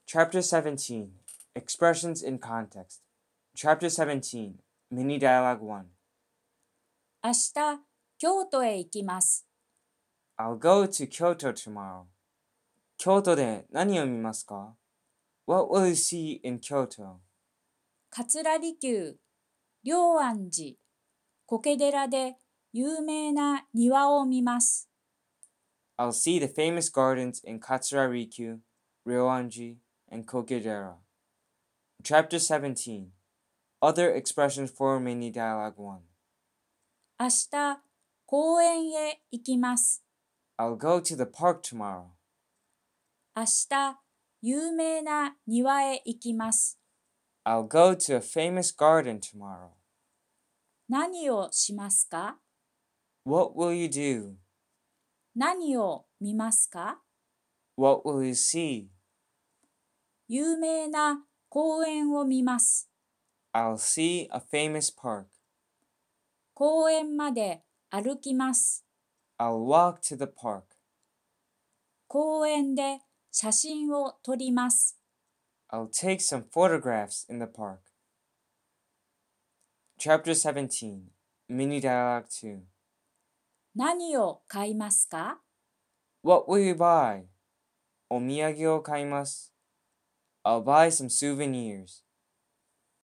Chapter 17 Expressions in Context. Chapter 17 Mini Dialogue 1. 明日、京都へ行きます。 I'll go to Kyoto tomorrow. 京都で何を見ますか? What will you see in Kyoto? 桂離宮、龍安寺、苔寺で有名な庭を見ます。 I'll see the famous gardens in Katsura-Rikyu, Ryoanji, and Kokedera. Chapter 17 Other expressions for Mini Dialogue 1. 明日、公園へ行きます。 I'll go to the park tomorrow. 明日、有名な庭へ行きます。 I'll go to a famous garden tomorrow. 何をしますか? What will you do? 何を見ますか? What will you see? 有名な公園を見ます。 I'll see a famous park. 公園まで歩きます。 I'll walk to the park. 公園で写真を撮ります。 I'll take some photographs in the park. Chapter 17 Mini Dialogue 2. 何を買いますか? What will you buy? お土産を買います。I'll buy some souvenirs.